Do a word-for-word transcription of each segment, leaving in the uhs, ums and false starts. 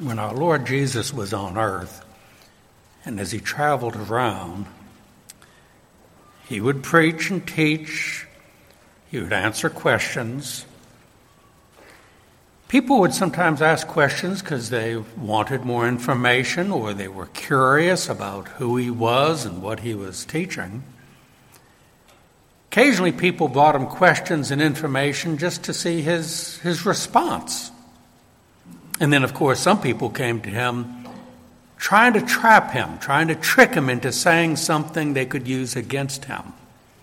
when our Lord Jesus was on earth, and as he traveled around, he would preach and teach, he would answer questions. People would sometimes ask questions because they wanted more information or they were curious about who he was and what he was teaching. Occasionally people brought him questions and information just to see his, his response. And then, of course, some people came to him trying to trap him, trying to trick him into saying something they could use against him.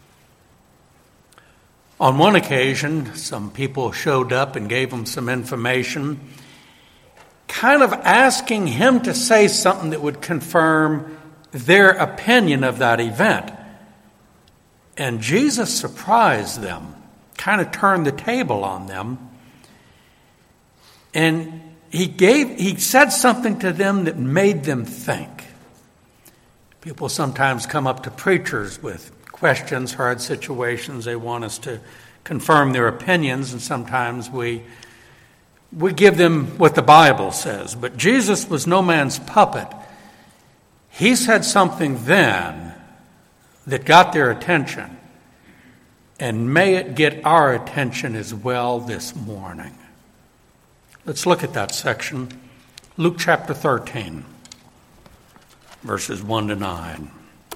On one occasion, some people showed up and gave him some information, kind of asking him to say something that would confirm their opinion of that event. And Jesus surprised them, kind of turned the table on them, and he gave, he said something to them that made them think. People sometimes come up to preachers with questions, hard situations. They want us to confirm their opinions, and sometimes we we give them what the Bible says. But Jesus was no man's puppet. He said something then that got their attention, and may it get our attention as well this morning. Let's look at that section. Luke chapter thirteen, verses one to nine.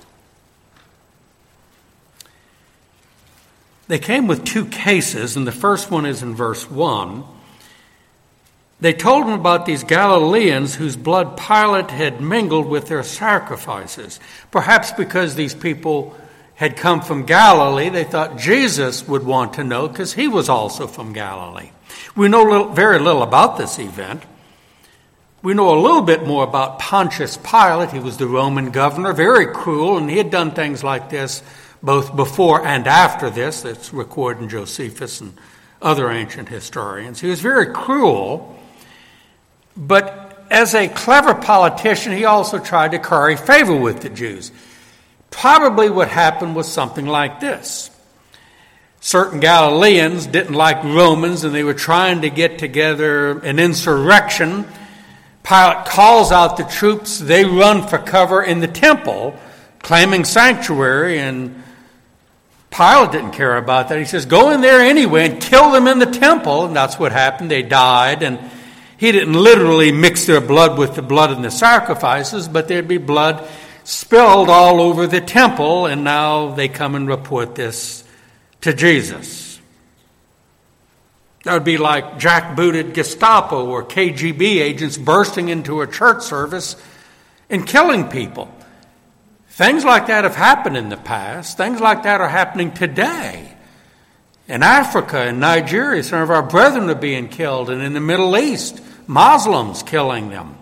They came with two cases, and the first one is in verse one. They told him about these Galileans whose blood Pilate had mingled with their sacrifices. Perhaps because these people had come from Galilee, they thought Jesus would want to know because he was also from Galilee. We know little, very little about this event. We know a little bit more about Pontius Pilate. He was the Roman governor, very cruel, and he had done things like this both before and after this. That's recorded in Josephus and other ancient historians. He was very cruel, but as a clever politician, he also tried to curry favor with the Jews. Probably what happened was something like this. Certain Galileans didn't like Romans, and they were trying to get together an insurrection. Pilate calls out the troops. They run for cover in the temple, claiming sanctuary, and Pilate didn't care about that. He says, go in there anyway and kill them in the temple. And that's what happened. They died, and he didn't literally mix their blood with the blood in the sacrifices, but there'd be blood spilled all over the temple, and now they come and report this to Jesus. That would be like jackbooted Gestapo or K G B agents bursting into a church service and killing people. Things like that have happened in the past. Things like that are happening today. In Africa, in Nigeria, some of our brethren are being killed, and in the Middle East, Muslims killing them.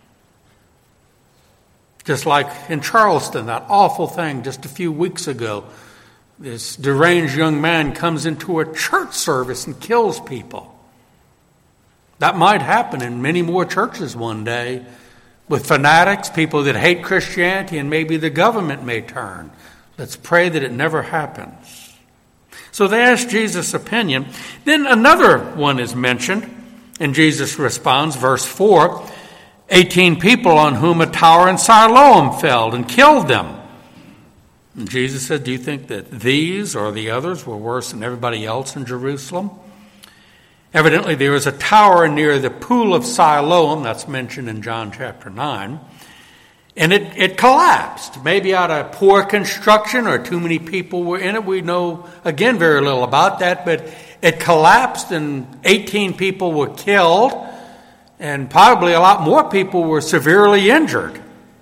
Just like in Charleston, that awful thing just a few weeks ago. This deranged young man comes into a church service and kills people. That might happen in many more churches one day with fanatics, people that hate Christianity, and maybe the government may turn. Let's pray that it never happens. So they asked Jesus' opinion. Then another one is mentioned, and Jesus responds, verse four, eighteen people on whom a tower in Siloam fell and killed them. And Jesus said, do you think that these or the others were worse than everybody else in Jerusalem? Evidently, there was a tower near the pool of Siloam, that's mentioned in John chapter nine, and it, it collapsed, maybe out of poor construction or too many people were in it. We know, again, very little about that, but it collapsed and eighteen people were killed, and probably a lot more people were severely injured.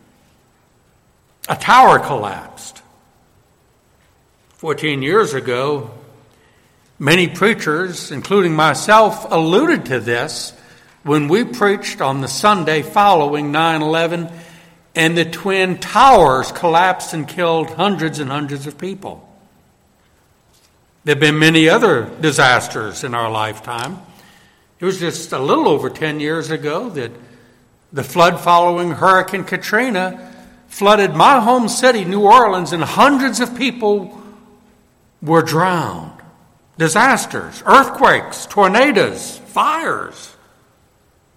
A tower collapsed. Fourteen years ago, many preachers, including myself, alluded to this when we preached on the Sunday following nine eleven, and the Twin Towers collapsed and killed hundreds and hundreds of people. There have been many other disasters in our lifetime. It was just a little over ten years ago that the flood following Hurricane Katrina flooded my home city, New Orleans, and hundreds of people were drowned. Disasters, earthquakes, tornadoes, fires.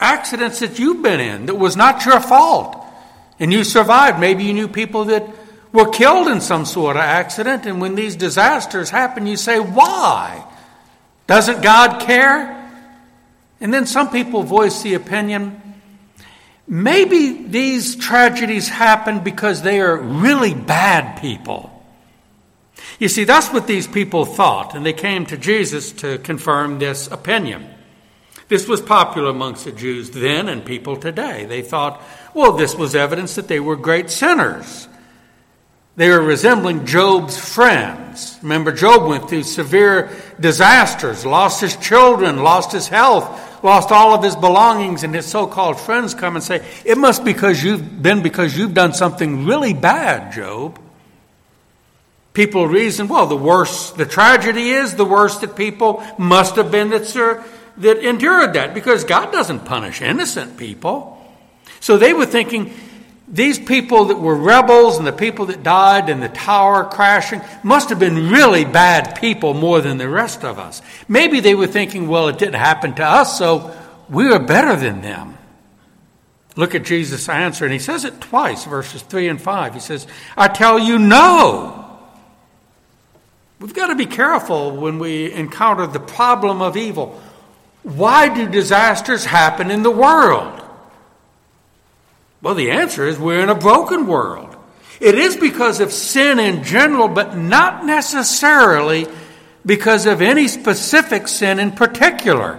accidents that you've been in that was not your fault, and you survived. Maybe you knew people that were killed in some sort of accident, and when these disasters happen, you say, why? Doesn't God care? And then some people voice the opinion, maybe these tragedies happen because they are really bad people. You see, that's what these people thought, and they came to Jesus to confirm this opinion. This was popular amongst the Jews then and people today. They thought, well, this was evidence that they were great sinners. They were resembling Job's friends. Remember, Job went through severe disasters, lost his children, lost his health, lost all of his belongings, and his so-called friends come and say, it must because you've been because you've done something really bad, Job. People reason, well, the worse the tragedy is, the worse that people must have been that, sir, that endured that, because God doesn't punish innocent people. So they were thinking, these people that were rebels and the people that died in the tower crashing must have been really bad people more than the rest of us. Maybe they were thinking, well, it didn't happen to us, so we are better than them. Look at Jesus' answer, and he says it twice, verses three and five. He says, I tell you, no. We've got to be careful when we encounter the problem of evil. Why do disasters happen in the world? Well, the answer is we're in a broken world. It is because of sin in general, but not necessarily because of any specific sin in particular.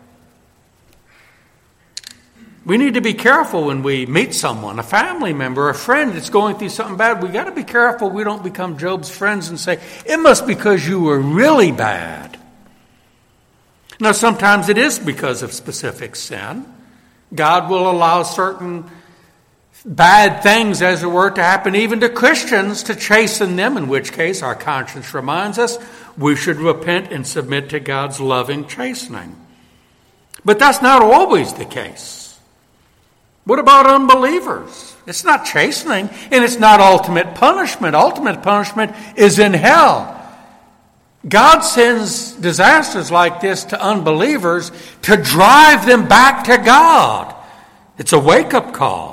We need to be careful when we meet someone, a family member, a friend that's going through something bad. We've got to be careful we don't become Job's friends and say, it must be because you were really bad. Now, sometimes it is because of specific sin. God will allow certain bad things, as it were, to happen even to Christians to chasten them, in which case our conscience reminds us we should repent and submit to God's loving chastening. But that's not always the case. What about unbelievers? It's not chastening, and it's not ultimate punishment. Ultimate punishment is in hell. God sends disasters like this to unbelievers to drive them back to God. It's a wake-up call.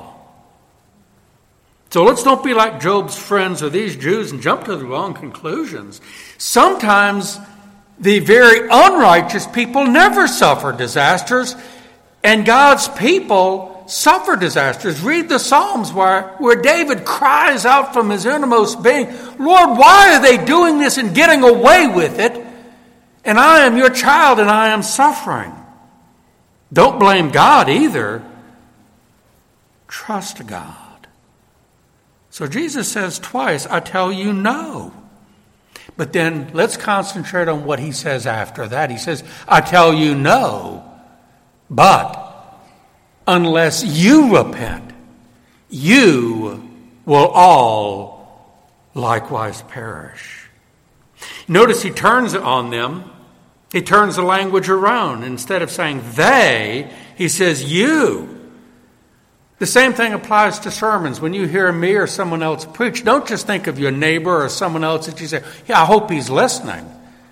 So let's don't be like Job's friends or these Jews and jump to the wrong conclusions. Sometimes the very unrighteous people never suffer disasters, and God's people suffer disasters. Read the Psalms where, where David cries out from his innermost being, Lord, why are they doing this and getting away with it? And I am your child and I am suffering. Don't blame God either. Trust God. So Jesus says twice, I tell you no. But then let's concentrate on what he says after that. He says, I tell you no, but unless you repent, you will all likewise perish. Notice he turns it on them. He turns the language around. Instead of saying they, he says you. The same thing applies to sermons. When you hear me or someone else preach, don't just think of your neighbor or someone else that you say, yeah, I hope he's listening.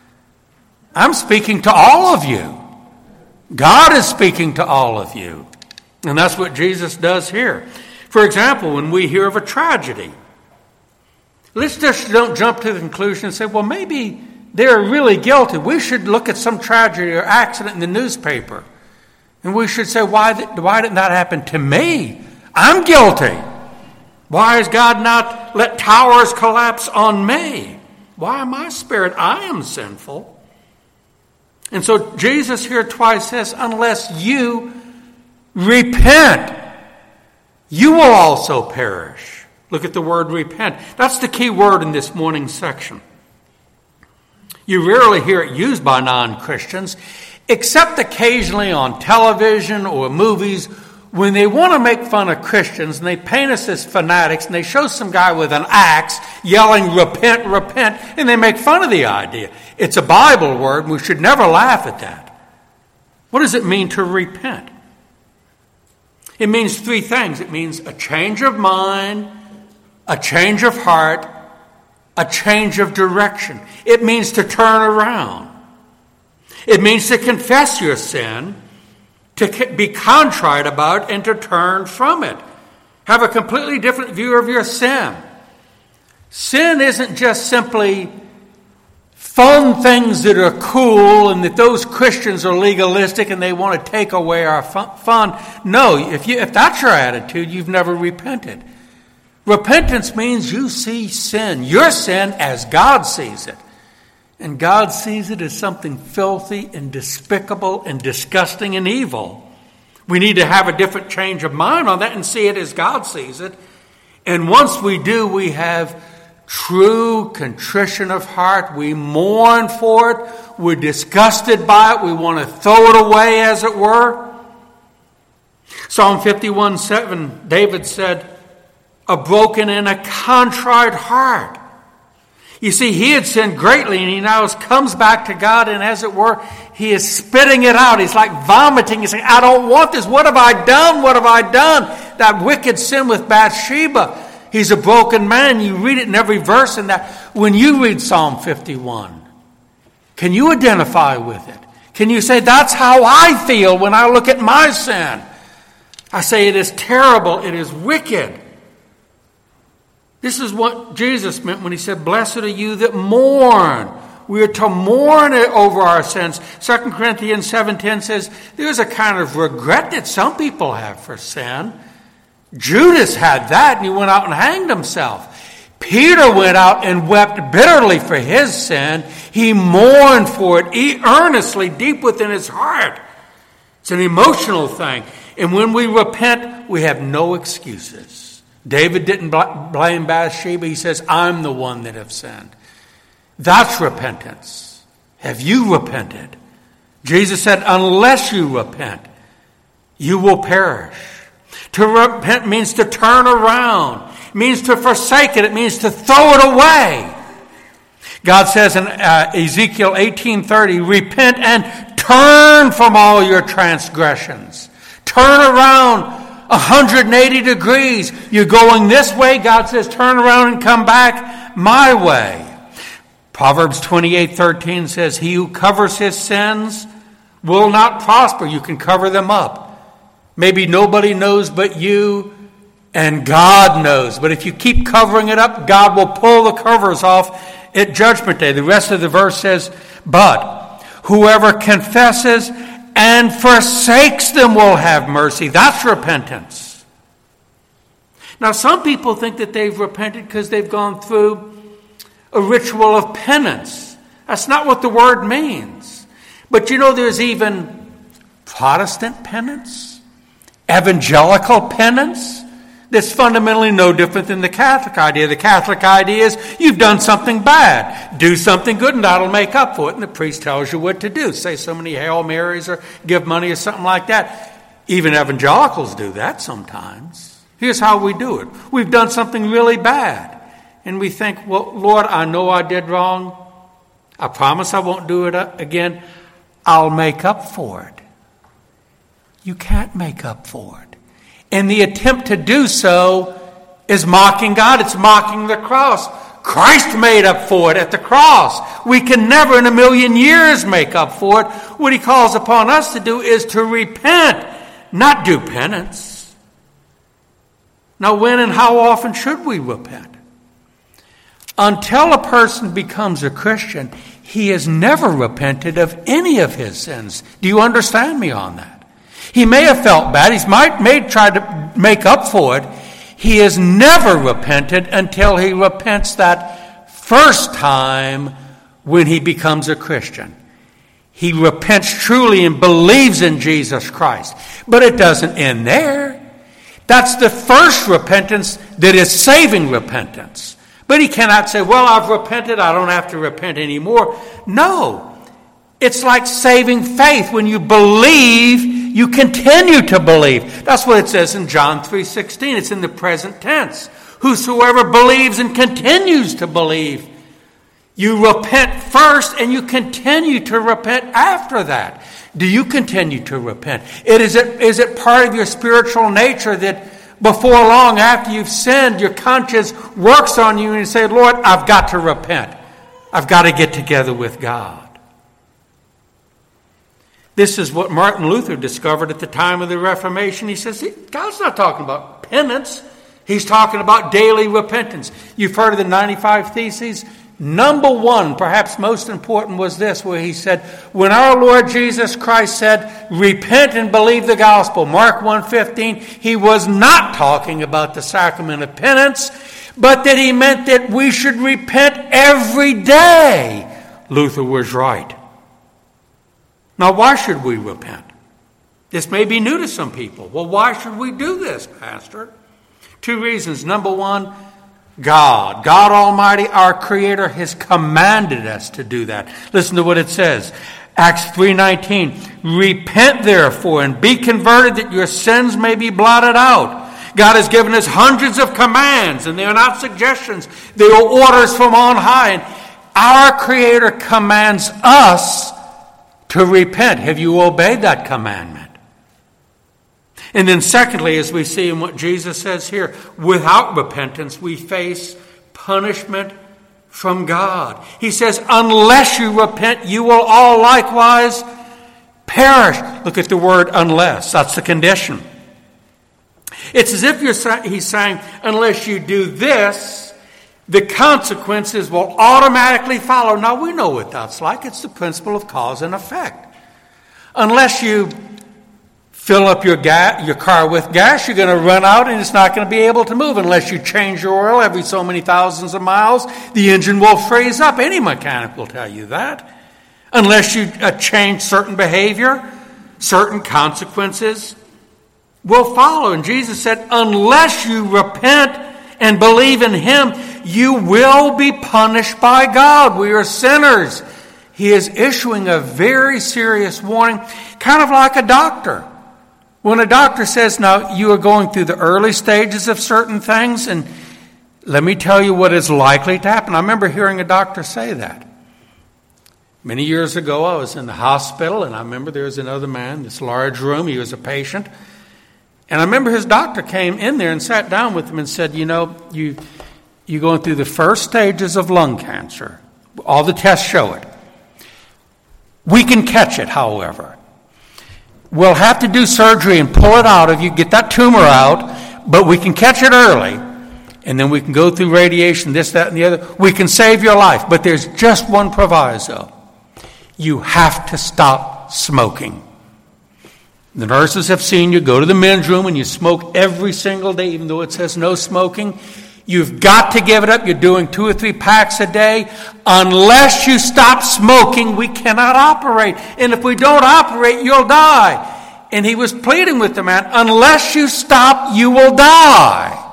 I'm speaking to all of you. God is speaking to all of you. And that's what Jesus does here. For example, when we hear of a tragedy, let's just don't jump to the conclusion and say, well, maybe they're really guilty. We should look at some tragedy or accident in the newspaper. And we should say, why, why didn't that happen to me? I'm guilty. Why has God not let towers collapse on me? Why am I spared? I am sinful. And so Jesus here twice says, unless you repent, you will also perish. Look at the word repent. That's the key word in this morning's section. You rarely hear it used by non-Christians, except occasionally on television or movies when they want to make fun of Christians and they paint us as fanatics and they show some guy with an axe yelling, repent, repent, and they make fun of the idea. It's a Bible word, and we should never laugh at that. What does it mean to repent? It means three things. It means a change of mind, a change of heart, a change of direction. It means to turn around. It means to confess your sin, to be contrite about and to turn from it. Have a completely different view of your sin. Sin isn't just simply fun things that are cool and that those Christians are legalistic and they want to take away our fun. No, if you if that's your attitude, you've never repented. Repentance means you see sin, your sin, as God sees it. And God sees it as something filthy and despicable and disgusting and evil. We need to have a different change of mind on that and see it as God sees it. And once we do, we have true contrition of heart. We mourn for it. We're disgusted by it. We want to throw it away, as it were. Psalm fifty-one seven, David said, a broken and a contrite heart. You see, he had sinned greatly, and he now comes back to God, and as it were, he is spitting it out. He's like vomiting. He's saying, I don't want this. What have I done? What have I done? That wicked sin with Bathsheba. He's a broken man. You read it in every verse in that. When you read Psalm fifty-one, can you identify with it? Can you say, that's how I feel when I look at my sin? I say it is terrible. It is wicked. This is what Jesus meant when he said, blessed are you that mourn. We are to mourn over our sins. Second Corinthians seven ten says, there's a kind of regret that some people have for sin. Judas had that, and he went out and hanged himself. Peter went out and wept bitterly for his sin. He mourned for it he earnestly, deep within his heart. It's an emotional thing. And when we repent, we have no excuses. David didn't blame Bathsheba. He says, I'm the one that have sinned. That's repentance. Have you repented? Jesus said, unless you repent, you will perish. To repent means to turn around. It means to forsake it. It means to throw it away. God says in uh, Ezekiel eighteen thirty, repent and turn from all your transgressions. Turn around one hundred eighty degrees. You're going this way. God says, turn around and come back my way. Proverbs twenty-eight thirteen says, he who covers his sins will not prosper. You can cover them up. Maybe nobody knows but you, and God knows. But if you keep covering it up, God will pull the covers off at Judgment Day. The rest of the verse says, but whoever confesses and forsakes them will have mercy. That's repentance. Now, some people think that they've repented because they've gone through a ritual of penance. That's not what the word means. But you know, there's even Protestant penance, evangelical penance. That's fundamentally no different than the Catholic idea. The Catholic idea is you've done something bad. Do something good and that'll make up for it. And the priest tells you what to do. Say so many Hail Marys or give money or something like that. Even evangelicals do that sometimes. Here's how we do it. We've done something really bad. And we think, well, Lord, I know I did wrong. I promise I won't do it again. I'll make up for it. You can't make up for it. And the attempt to do so is mocking God. It's mocking the cross. Christ made up for it at the cross. We can never in a million years make up for it. What he calls upon us to do is to repent, not do penance. Now, when and how often should we repent? Until a person becomes a Christian, he has never repented of any of his sins. Do you understand me on that? He may have felt bad. He might may try to make up for it. He has never repented until he repents that first time when he becomes a Christian. He repents truly and believes in Jesus Christ. But it doesn't end there. That's the first repentance that is saving repentance. But he cannot say, well, I've repented, I don't have to repent anymore. No. It's like saving faith. When you believe, you continue to believe. That's what it says in John three sixteen. It's in the present tense. Whosoever believes and continues to believe. You repent first and you continue to repent after that. Do you continue to repent? It is it is it part of your spiritual nature that before long, after you've sinned, your conscience works on you and you say, Lord, I've got to repent. I've got to get together with God. This is what Martin Luther discovered at the time of the Reformation. He says, God's not talking about penance. He's talking about daily repentance. You've heard of the ninety-five Theses? Number one, perhaps most important, was this, where he said, when our Lord Jesus Christ said, repent and believe the gospel, Mark one fifteen, he was not talking about the sacrament of penance, but that he meant that we should repent every day. Luther was right. Now, why should we repent? This may be new to some people. Well, why should we do this, Pastor? Two reasons. Number one, God, God Almighty, our Creator, has commanded us to do that. Listen to what it says. Acts three nineteen, repent therefore and be converted that your sins may be blotted out. God has given us hundreds of commands, and they are not suggestions. They are orders from on high. And our Creator commands us to repent. Have you obeyed that commandment? And then secondly, as we see in what Jesus says here, without repentance, we face punishment from God. He says, unless you repent, you will all likewise perish. Look at the word unless. That's the condition. It's as if you're, he's saying, unless you do this, the consequences will automatically follow. Now, we know what that's like. It's the principle of cause and effect. Unless you fill up your ga- your car with gas, you're going to run out and it's not going to be able to move. Unless you change your oil every so many thousands of miles, the engine will freeze up. Any mechanic will tell you that. Unless you uh, change certain behavior, certain consequences will follow. And Jesus said, unless you repent and believe in Him, you will be punished by God. We are sinners. He is issuing a very serious warning, kind of like a doctor. When a doctor says, now, you are going through the early stages of certain things, and let me tell you what is likely to happen. I remember hearing a doctor say that. Many years ago, I was in the hospital, and I remember there was another man, this large room. He was a patient. And I remember his doctor came in there and sat down with him and said, you know, you, you're going through the first stages of lung cancer. All the tests show it. We can catch it, however. We'll have to do surgery and pull it out of you, get that tumor out, but we can catch it early, and then we can go through radiation, this, that, and the other. We can save your life, but there's just one proviso. You have to stop smoking. The nurses have seen you go to the men's room and you smoke every single day, even though it says no smoking. You've got to give it up. You're doing two or three packs a day. Unless you stop smoking, we cannot operate. And if we don't operate, you'll die. And he was pleading with the man, unless you stop, you will die.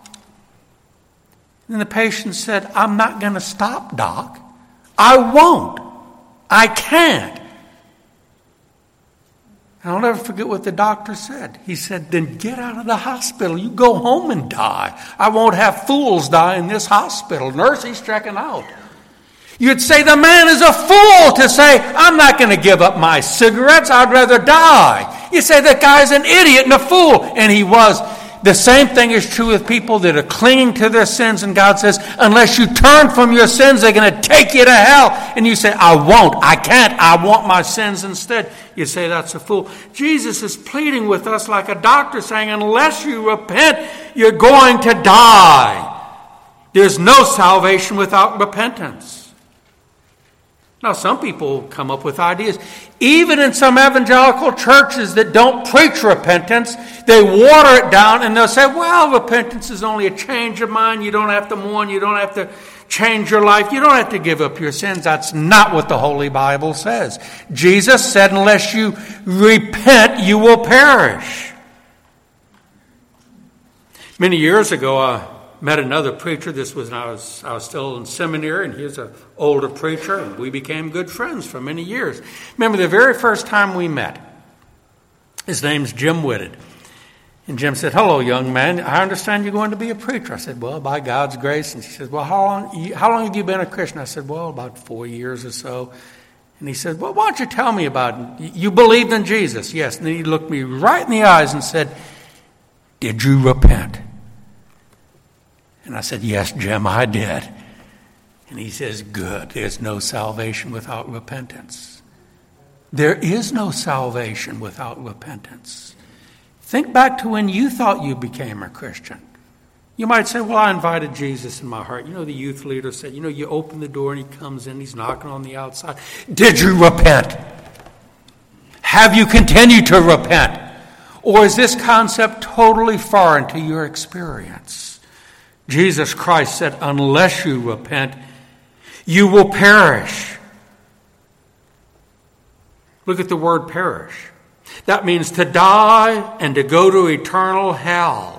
And the patient said, I'm not going to stop, Doc. I won't. I can't. And I'll never forget what the doctor said. He said, then get out of the hospital. You go home and die. I won't have fools die in this hospital. Nurse, he's checking out. You'd say the man is a fool to say, I'm not going to give up my cigarettes. I'd rather die. You say that guy's an idiot and a fool. And he was. The same thing is true with people that are clinging to their sins. And God says, unless you turn from your sins, they're going to take you to hell. And you say, I won't. I can't. I want my sins instead. You say that's a fool. Jesus is pleading with us like a doctor saying, unless you repent, you're going to die. There's no salvation without repentance. Now, some people come up with ideas. Even in some evangelical churches that don't preach repentance, they water it down and they'll say, well, repentance is only a change of mind. You don't have to mourn. You don't have to change your life. You don't have to give up your sins. That's not what the Holy Bible says. Jesus said, unless you repent, you will perish. Many years ago, I met another preacher. This was when I was, I was still in seminary, and he was an older preacher, and we became good friends for many years. Remember the very first time we met, his name's Jim Whitted. And Jim said, hello, young man. I understand you're going to be a preacher. I said, well, by God's grace. And he said, well, how long, how long have you been a Christian? I said, well, about four years or so. And he said, well, why don't you tell me about it? You believed in Jesus? Yes. And then he looked me right in the eyes and said, did you repent? And I said, yes, Jim, I did. And he says, good. There's no salvation without repentance. There is no salvation without repentance. Think back to when you thought you became a Christian. You might say, well, I invited Jesus in my heart. You know, the youth leader said, you know, you open the door and he comes in, he's knocking on the outside. Did you repent? Have you continued to repent? Or is this concept totally foreign to your experience? Jesus Christ said, unless you repent, you will perish. Look at the word perish. That means to die and to go to eternal hell.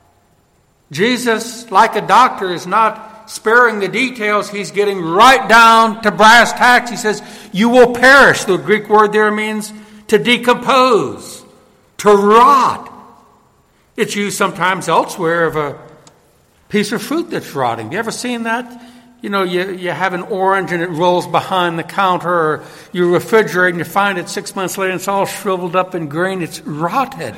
Jesus, like a doctor, is not sparing the details. He's getting right down to brass tacks. He says, you will perish. The Greek word there means to decompose, to rot. It's used sometimes elsewhere of a piece of fruit that's rotting. Have you ever seen that? You know, you, you have an orange and it rolls behind the counter, or you refrigerate and you find it six months later and it's all shriveled up and green. It's rotted.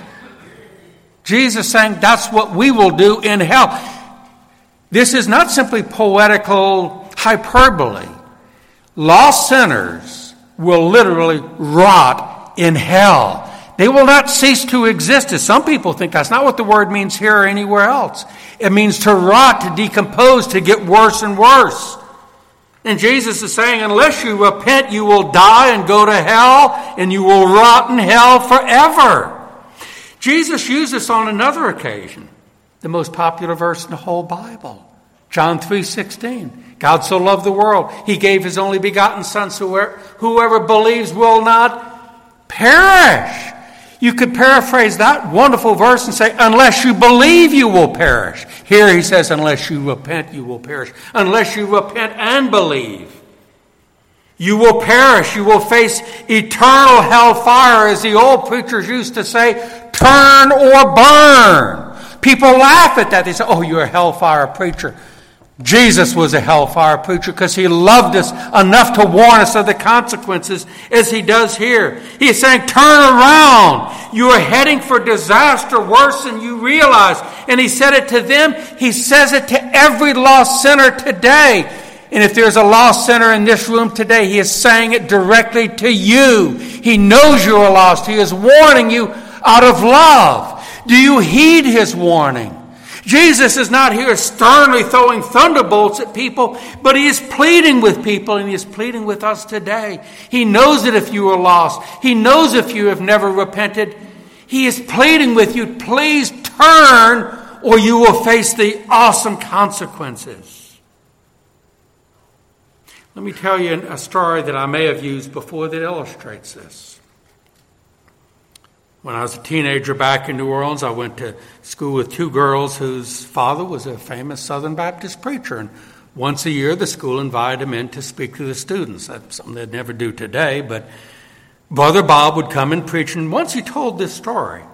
Jesus saying that's what we will do in hell. This is not simply poetical hyperbole. Lost sinners will literally rot in hell. They will not cease to exist, as some people think. That's not what the word means here or anywhere else. It means to rot, to decompose, to get worse and worse. And Jesus is saying, unless you repent, you will die and go to hell, and you will rot in hell forever. Jesus used this on another occasion, the most popular verse in the whole Bible. John three sixteen. God so loved the world, he gave his only begotten Son, so whoever believes will not perish. You could paraphrase that wonderful verse and say, unless you believe, you will perish. Here he says, unless you repent, you will perish. Unless you repent and believe, you will perish. You will face eternal hellfire, as the old preachers used to say, turn or burn. People laugh at that. They say, oh, you're a hellfire preacher. Jesus was a hellfire preacher because he loved us enough to warn us of the consequences, as he does here. He's saying, turn around. You are heading for disaster worse than you realize. And he said it to them. He says it to every lost sinner today. And if there's a lost sinner in this room today, he is saying it directly to you. He knows you are lost. He is warning you out of love. Do you heed his warning? Jesus is not here sternly throwing thunderbolts at people, but he is pleading with people, and he is pleading with us today. He knows that if you are lost, he knows if you have never repented, he is pleading with you, please turn or you will face the awesome consequences. Let me tell you a story that I may have used before that illustrates this. When I was a teenager back in New Orleans, I went to school with two girls whose father was a famous Southern Baptist preacher. And once a year, the school invited him in to speak to the students. That's something they'd never do today, but Brother Bob would come and preach. And once he told this story.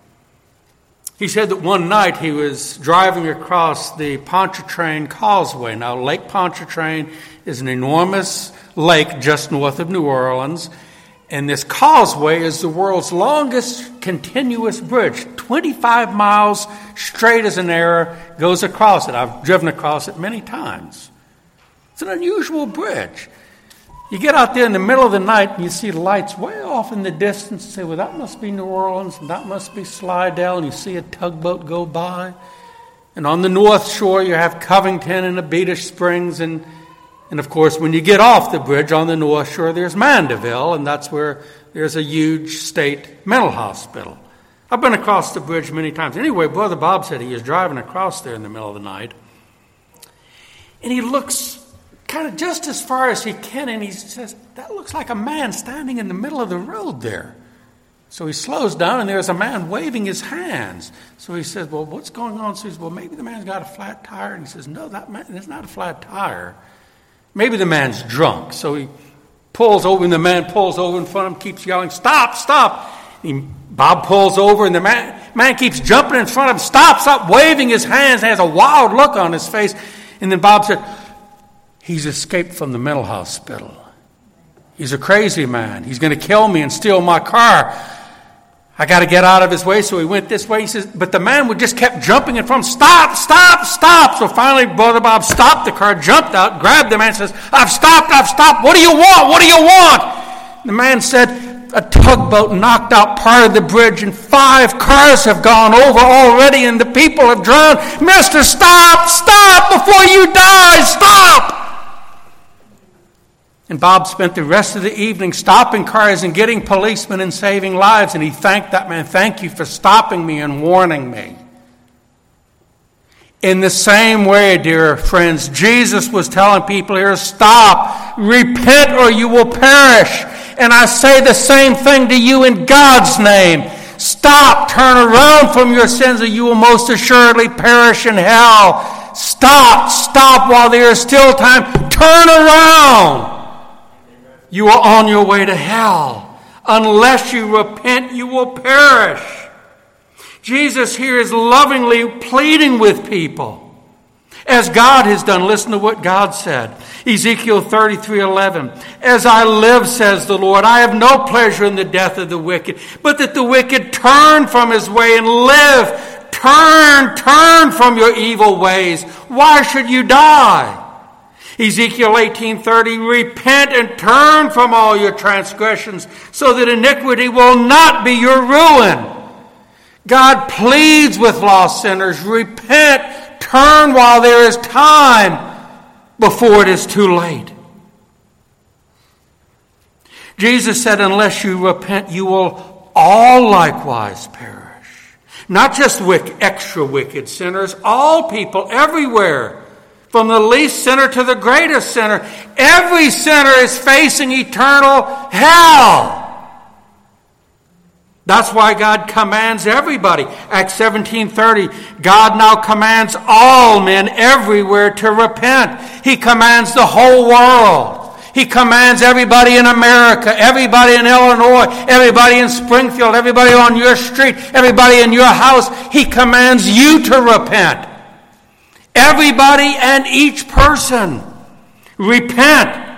He said that one night he was driving across the Pontchartrain Causeway. Now, Lake Pontchartrain is an enormous lake just north of New Orleans. And this causeway is the world's longest continuous bridge. twenty-five miles straight as an arrow goes across it. I've driven across it many times. It's an unusual bridge. You get out there in the middle of the night and you see the lights way off in the distance and say, well, that must be New Orleans and that must be Slidell. And you see a tugboat go by. And on the north shore you have Covington and Abetish Springs, and And, of course, when you get off the bridge on the North Shore, there's Mandeville, and that's where there's a huge state mental hospital. I've been across the bridge many times. Anyway, Brother Bob said he was driving across there in the middle of the night, and he looks kind of just as far as he can, and he says, that looks like a man standing in the middle of the road there. So he slows down, and there's a man waving his hands. So he says, well, what's going on? So he says, well, maybe the man's got a flat tire. And he says, no, that man, there's not a flat tire. Maybe the man's drunk. So he pulls over, and the man pulls over in front of him, keeps yelling, stop, stop. He, Bob pulls over, and the man, man keeps jumping in front of him, stop, stop, waving his hands, and has a wild look on his face. And then Bob said, he's escaped from the mental hospital. He's a crazy man. He's going to kill me and steal my car. I got to get out of his way. So he went this way. He says, but the man would just kept jumping in front of him. Stop, stop, stop. So finally, Brother Bob stopped the car, jumped out, grabbed the man, and says, I've stopped, I've stopped. What do you want? What do you want? The man said, a tugboat knocked out part of the bridge and five cars have gone over already and the people have drowned. Mister, stop, stop before you die, stop! And Bob spent the rest of the evening stopping cars and getting policemen and saving lives. And he thanked that man, thank you for stopping me and warning me. In the same way, dear friends, Jesus was telling people here, stop, repent or you will perish. And I say the same thing to you in God's name. Stop, turn around from your sins or you will most assuredly perish in hell. Stop, stop while there is still time. Turn around. You are on your way to hell. Unless you repent, you will perish. Jesus here is lovingly pleading with people, as God has done. Listen to what God said. Ezekiel thirty-three eleven. As I live, says the Lord, I have no pleasure in the death of the wicked, but that the wicked turn from his way and live. Turn, turn from your evil ways. Why should you die? Ezekiel eighteen thirty, repent and turn from all your transgressions so that iniquity will not be your ruin. God pleads with lost sinners, repent, turn while there is time before it is too late. Jesus said, unless you repent, you will all likewise perish. Not just wicked, extra wicked sinners, all people everywhere. From the least sinner to the greatest sinner. Every sinner is facing eternal hell. That's why God commands everybody. Acts seventeen thirty, God now commands all men everywhere to repent. He commands the whole world. He commands everybody in America, everybody in Illinois, everybody in Springfield, everybody on your street, everybody in your house. He commands you to repent. Everybody and each person. Repent.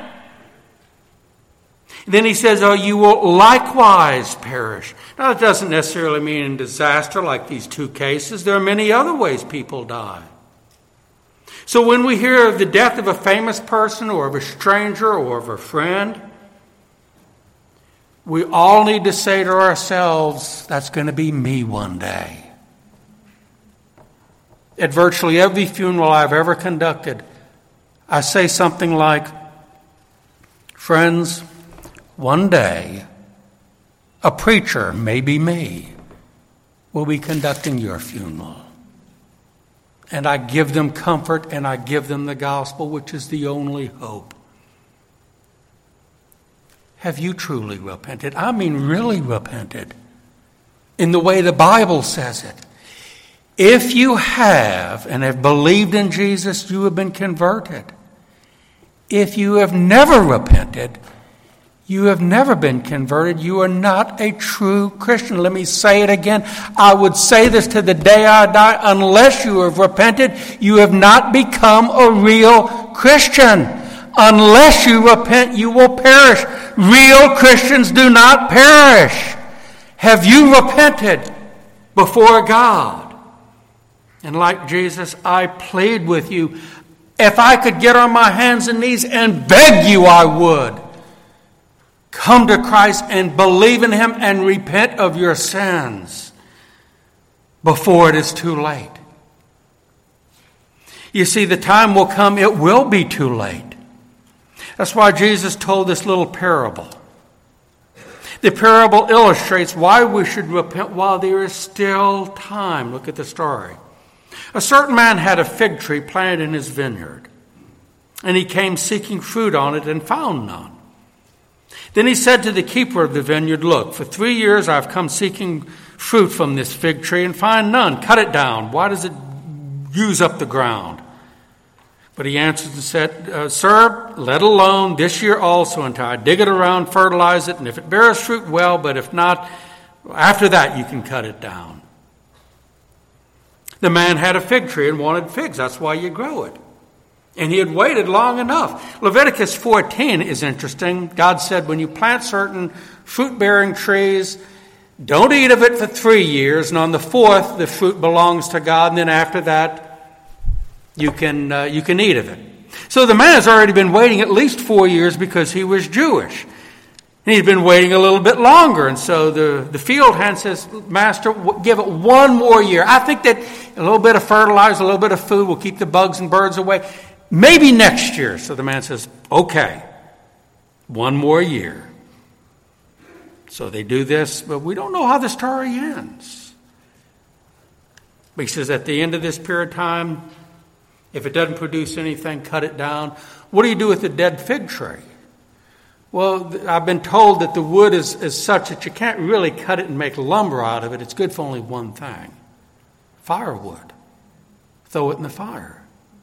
Then he says, oh, you will likewise perish. Now, that doesn't necessarily mean in disaster like these two cases. There are many other ways people die. So when we hear of the death of a famous person or of a stranger or of a friend, we all need to say to ourselves, that's going to be me one day. At virtually every funeral I've ever conducted, I say something like, friends, one day, a preacher, maybe me, will be conducting your funeral. And I give them comfort and I give them the gospel, which is the only hope. Have you truly repented? I mean really repented in the way the Bible says it. If you have and have believed in Jesus, you have been converted. If you have never repented, you have never been converted. You are not a true Christian. Let me say it again. I would say this to the day I die. Unless you have repented, you have not become a real Christian. Unless you repent, you will perish. Real Christians do not perish. Have you repented before God? And like Jesus, I plead with you, if I could get on my hands and knees and beg you, I would. Come to Christ and believe in Him and repent of your sins before it is too late. You see, the time will come, it will be too late. That's why Jesus told this little parable. The parable illustrates why we should repent while there is still time. Look at the story. A certain man had a fig tree planted in his vineyard, and he came seeking fruit on it and found none. Then he said to the keeper of the vineyard, look, for three years I've come seeking fruit from this fig tree and find none. Cut it down. Why does it use up the ground? But he answered and said, uh, Sir, let alone this year also until I dig it around, fertilize it, and if it bears fruit, well, but if not, after that you can cut it down. The man had a fig tree and wanted figs. That's why you grow it. And he had waited long enough. Leviticus fourteen is interesting. God said, when you plant certain fruit-bearing trees, don't eat of it for three years, and on the fourth, the fruit belongs to God, and then after that, you can uh, you can eat of it. So the man has already been waiting at least four years because he was Jewish. And he'd been waiting a little bit longer. And so the, the field hand says, Master, give it one more year. I think that a little bit of fertilizer, a little bit of food will keep the bugs and birds away. Maybe next year. So the man says, okay, one more year. So they do this, but we don't know how the story ends. But he says, at the end of this period of time, if it doesn't produce anything, cut it down. What do you do with the dead fig tree? Well, I've been told that the wood is, is such that you can't really cut it and make lumber out of it. It's good for only one thing: firewood. Throw it in the fire.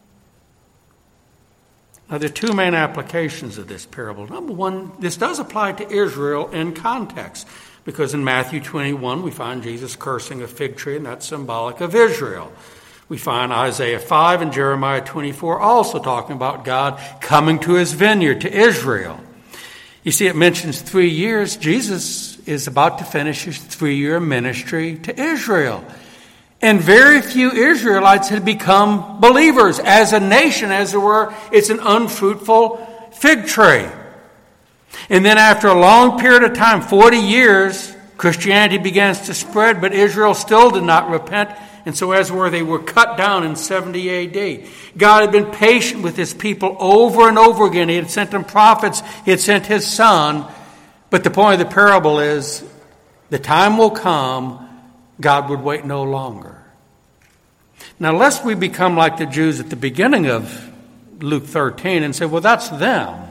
Now, there are two main applications of this parable. Number one, this does apply to Israel in context, because in Matthew twenty-one, we find Jesus cursing a fig tree, and that's symbolic of Israel. We find Isaiah five and Jeremiah twenty-four also talking about God coming to his vineyard, to Israel. You see, it mentions three years. Jesus is about to finish his three-year ministry to Israel. And very few Israelites had become believers. As a nation, as it were, it's an unfruitful fig tree. And then after a long period of time, forty years, Christianity begins to spread, but Israel still did not repent. And so as it were, they were cut down in seventy A D. God had been patient with his people over and over again. He had sent them prophets. He had sent his son. But the point of the parable is, the time will come, God would wait no longer. Now, lest we become like the Jews at the beginning of Luke thirteen and say, well, that's them.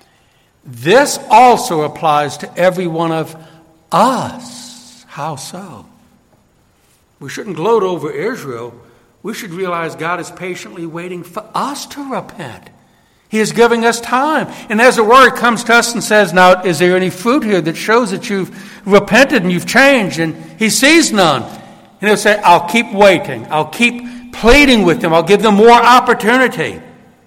This also applies to every one of us. How so? We shouldn't gloat over Israel. We should realize God is patiently waiting for us to repent. He is giving us time. And as a word comes to us and says, now, is there any fruit here that shows that you've repented and you've changed? And he sees none. And he'll say, I'll keep waiting. I'll keep pleading with them. I'll give them more opportunity.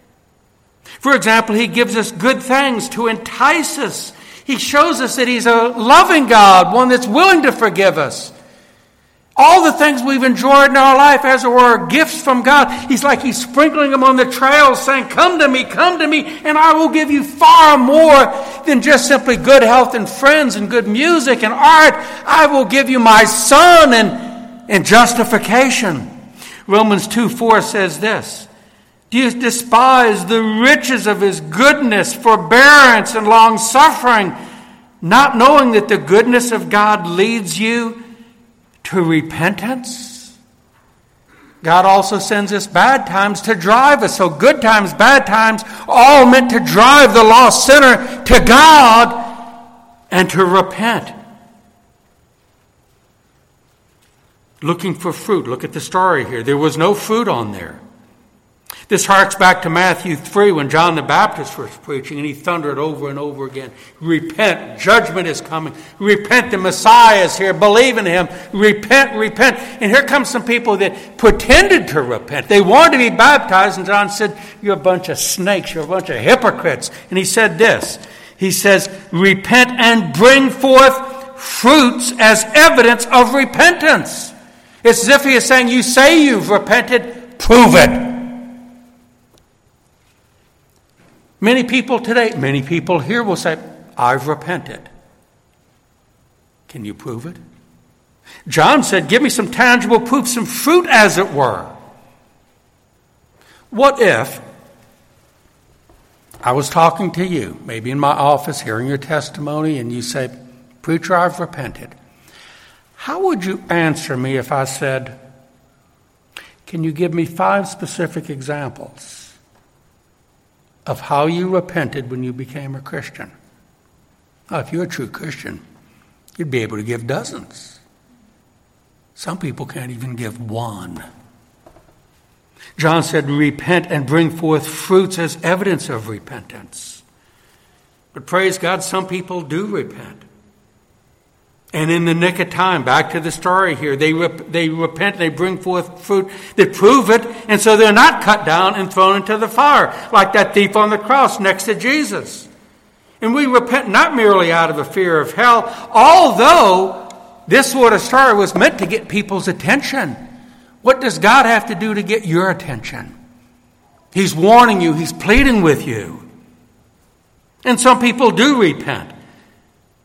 For example, he gives us good things to entice us. He shows us that he's a loving God, one that's willing to forgive us. All the things we've enjoyed in our life, as it were, are gifts from God. He's like he's sprinkling them on the trails, saying, come to me, come to me, and I will give you far more than just simply good health and friends and good music and art. I will give you my son and, and justification. Romans two four says this: do you despise the riches of his goodness, forbearance, and long-suffering, not knowing that the goodness of God leads you to repentance? God also sends us bad times to drive us. So good times, bad times, all meant to drive the lost sinner to God and to repent. Looking for fruit. Look at the story here. There was no fruit on there. This harks back to Matthew three when John the Baptist was preaching, and he thundered over and over again, repent, judgment is coming. Repent, the Messiah is here, believe in him. Repent, repent. And here come some people that pretended to repent. They wanted to be baptized, and John said, you're a bunch of snakes, you're a bunch of hypocrites. And he said this, he says, repent and bring forth fruits as evidence of repentance. It's as if he is saying, you say you've repented, prove it. Many people today, many people here will say, I've repented. Can you prove it? John said, give me some tangible proof, some fruit as it were. What if I was talking to you, maybe in my office, hearing your testimony, and you say, preacher, I've repented. How would you answer me if I said, can you give me five specific examples of how you repented when you became a Christian? Now, if you're a true Christian, you'd be able to give dozens. Some people can't even give one. John said, repent and bring forth fruits as evidence of repentance. But praise God, some people do repent. And in the nick of time, back to the story here, they rep- they repent, they bring forth fruit that prove it, and so they're not cut down and thrown into the fire, like that thief on the cross next to Jesus. And we repent not merely out of a fear of hell, although this sort of story was meant to get people's attention. What does God have to do to get your attention? He's warning you, he's pleading with you. And some people do repent.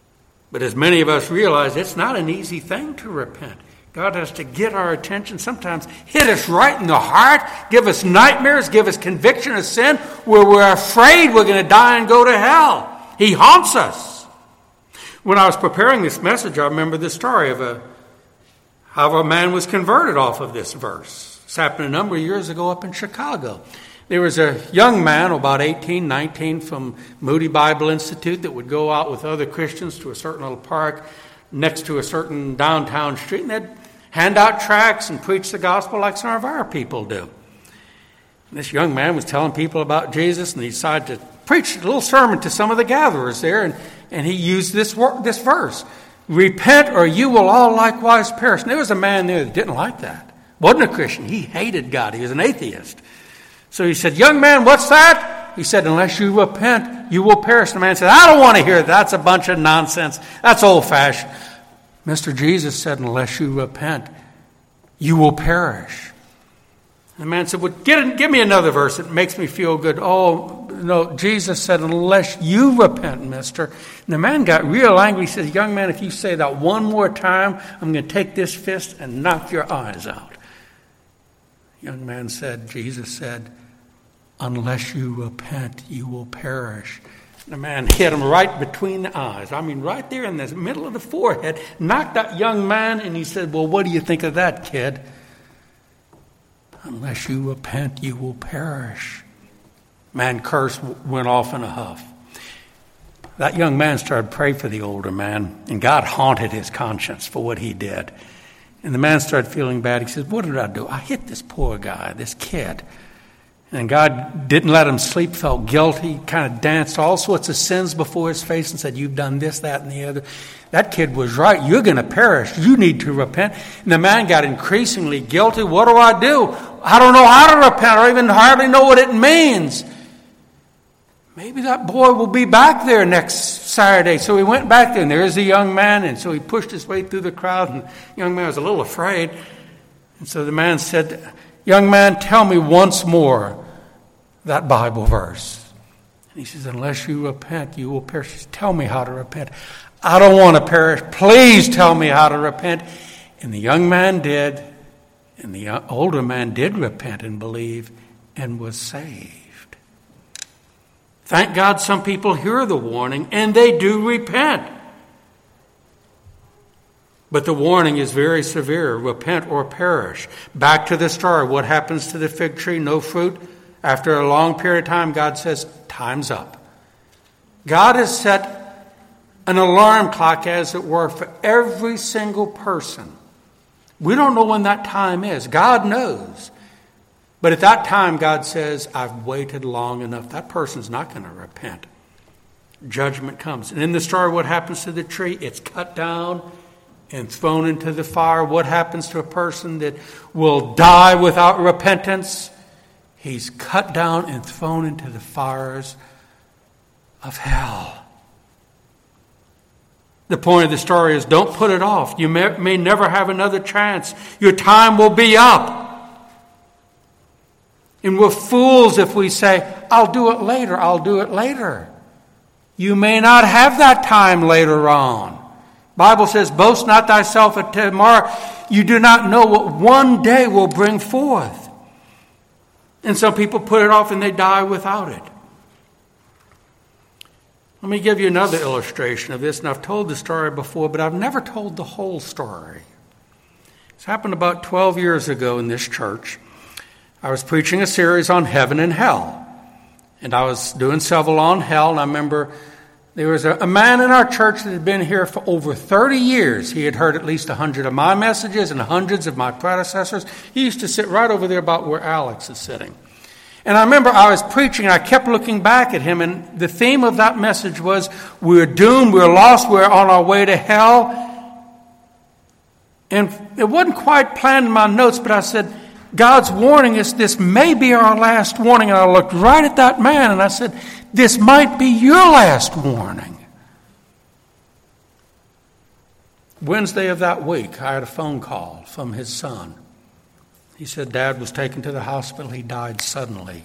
But as many of us realize, it's not an easy thing to repent. God has to get our attention, sometimes hit us right in the heart, give us nightmares, give us conviction of sin, where we're afraid we're going to die and go to hell. He haunts us. When I was preparing this message, I remember the story of a how a man was converted off of this verse. This happened a number of years ago up in Chicago. There was a young man, about eighteen, nineteen, from Moody Bible Institute that would go out with other Christians to a certain little park next to a certain downtown street, and they'd hand out tracts and preach the gospel like some of our people do. And this young man was telling people about Jesus, and he decided to preach a little sermon to some of the gatherers there, and, and he used this, this verse, "Repent or you will all likewise perish." And there was a man there that didn't like that. Wasn't a Christian. He hated God. He was an atheist. So he said, "Young man, what's that?" He said, "Unless you repent, you will perish." The man said, "I don't want to hear that. That's a bunch of nonsense. That's old-fashioned." Mister Jesus said, "Unless you repent, you will perish." And the man said, "Well, get, give me another verse. It makes me feel good." "Oh, no." Jesus said, "Unless you repent, mister." And the man got real angry. He said, "Young man, if you say that one more time, I'm going to take this fist and knock your eyes out." The young man said, Jesus said, "Unless you repent, you will perish." And the man hit him right between the eyes. I mean, right there in the middle of the forehead, knocked that young man, and he said, "Well, what do you think of that, kid? Unless you repent, you will perish." Man cursed, went off in a huff. That young man started praying for the older man, and God haunted his conscience for what he did. And the man started feeling bad. He said, "What did I do? I hit this poor guy, this kid." And God didn't let him sleep, felt guilty, kind of danced all sorts of sins before his face and said, "You've done this, that, and the other. That kid was right. You're going to perish. You need to repent." And the man got increasingly guilty. "What do I do? I don't know how to repent. I even hardly know what it means. Maybe that boy will be back there next Saturday." So he went back there, and there's the young man. And so he pushed his way through the crowd, and the young man was a little afraid. And so the man said, "Young man, tell me once more that Bible verse." And he says, "Unless you repent, you will perish." He says, "Tell me how to repent." "I don't want to perish. Please tell me how to repent." And the young man did. And the older man did repent and believe and was saved. Thank God some people hear the warning and they do repent. But the warning is very severe. Repent or perish. Back to the story. What happens to the fig tree? No fruit. After a long period of time, God says, time's up. God has set an alarm clock, as it were, for every single person. We don't know when that time is. God knows. But at that time, God says, I've waited long enough. That person's not going to repent. Judgment comes. And in the story, what happens to the tree? It's cut down and thrown into the fire. What happens to a person that will die without repentance? He's cut down and thrown into the fires of hell. The point of the story is, don't put it off. You may, may never have another chance. Your time will be up. And we're fools if we say, I'll do it later, I'll do it later. You may not have that time later on. Bible says, boast not thyself at tomorrow. You do not know what one day will bring forth. And some people put it off and they die without it. Let me give you another illustration of this. And I've told the story before, but I've never told the whole story. This happened about twelve years ago in this church. I was preaching a series on heaven and hell. And I was doing several on hell. And I remember there was a, a man in our church that had been here for over thirty years. He had heard at least a hundred of my messages and hundreds of my predecessors. He used to sit right over there about where Alex is sitting. And I remember I was preaching, and I kept looking back at him, and the theme of that message was, we're doomed, we're lost, we're on our way to hell. And it wasn't quite planned in my notes, but I said, God's warning us, this may be our last warning. And I looked right at that man, and I said, this might be your last warning. Wednesday of that week, I had a phone call from his son. He said Dad was taken to the hospital. He died suddenly.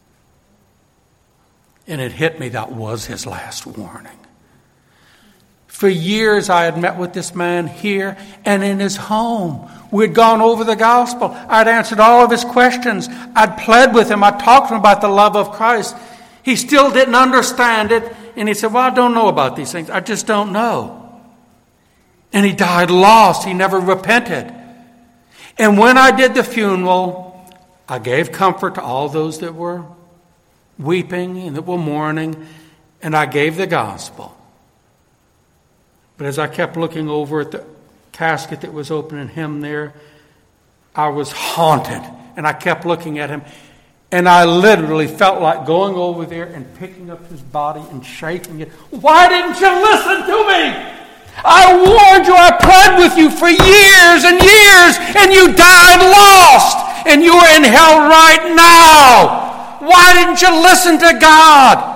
And it hit me that was his last warning. A For years I had met with this man here and in his home. We'd gone over the gospel. I'd answered all of his questions. I'd pled with him. I talked to him about the love of Christ. He still didn't understand it. And he said, well, I don't know about these things. I just don't know. And he died lost. He never repented. And when I did the funeral, I gave comfort to all those that were weeping and that were mourning. And I gave the gospel. But as I kept looking over at the casket that was open in him there, I was haunted. And I kept looking at him. And I literally felt like going over there and picking up his body and shaking it. Why didn't you listen to me? I warned you. I prayed with you for years and years. And you died lost. And you are in hell right now. Why didn't you listen to God?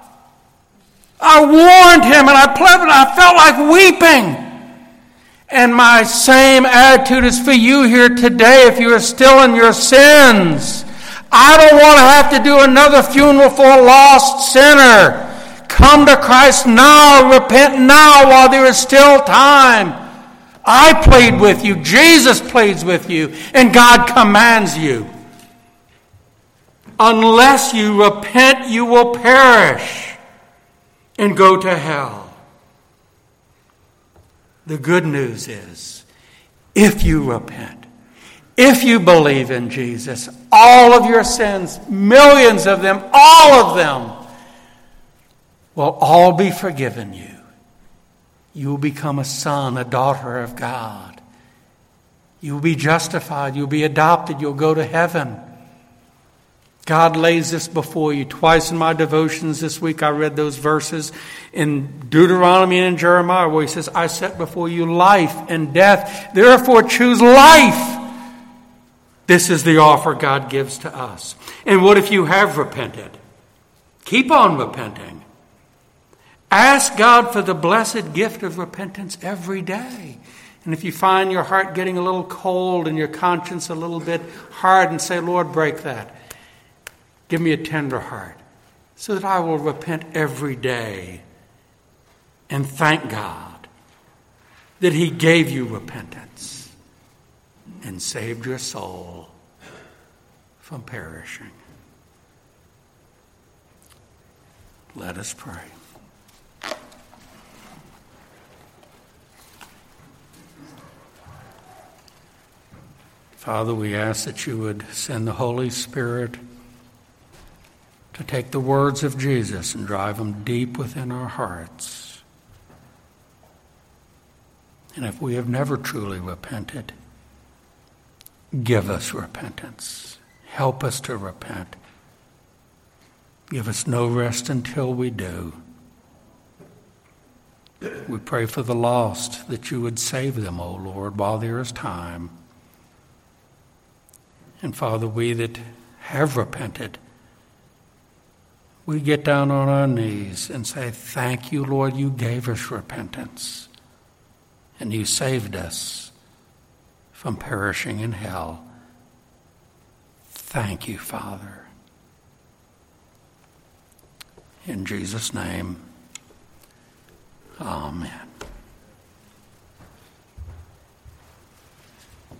I warned him and I pled and I felt like weeping. And my same attitude is for you here today if you are still in your sins. I don't want to have to do another funeral for a lost sinner. Come to Christ now, repent now while there is still time. I plead with you, Jesus pleads with you, and God commands you. Unless you repent, you will perish and go to hell. The good news is, if you repent, if you believe in Jesus, all of your sins, millions of them, all of them, will all be forgiven you. You will become a son, a daughter of God. You will be justified. You'll be adopted. You'll go to heaven. God lays this before you. Twice in my devotions this week I read those verses in Deuteronomy and in Jeremiah where he says, I set before you life and death. Therefore choose life. This is the offer God gives to us. And what if you have repented? Keep on repenting. Ask God for the blessed gift of repentance every day. And if you find your heart getting a little cold and your conscience a little bit hard, and say, Lord, break that. Give me a tender heart so that I will repent every day and thank God that he gave you repentance and saved your soul from perishing. Let us pray. Father, we ask that you would send the Holy Spirit to take the words of Jesus and drive them deep within our hearts. And if we have never truly repented, give us repentance. Help us to repent. Give us no rest until we do. We pray for the lost, that you would save them, O Lord, while there is time. And Father, we that have repented, we get down on our knees and say, thank you, Lord, you gave us repentance. And you saved us from perishing in hell. Thank you, Father. In Jesus' name, amen.